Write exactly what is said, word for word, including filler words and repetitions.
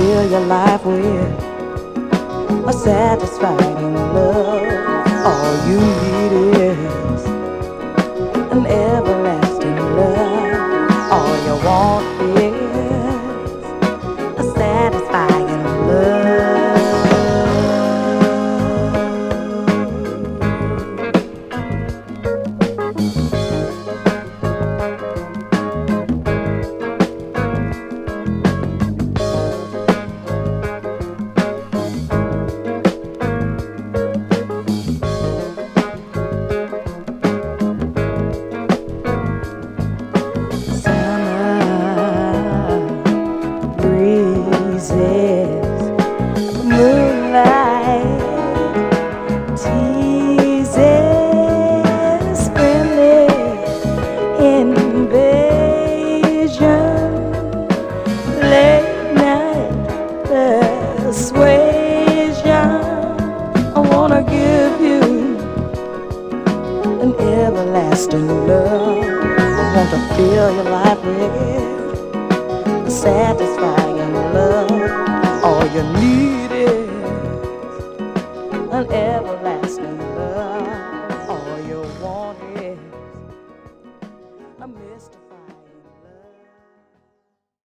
fill your life with a satisfying love. All you need is an everlasting love. All you want is a satisfying love. Moonlight teases, friendly invasion, late night persuasion. I wanna give you an everlasting love. I want to fill your life with satisfying love. All you need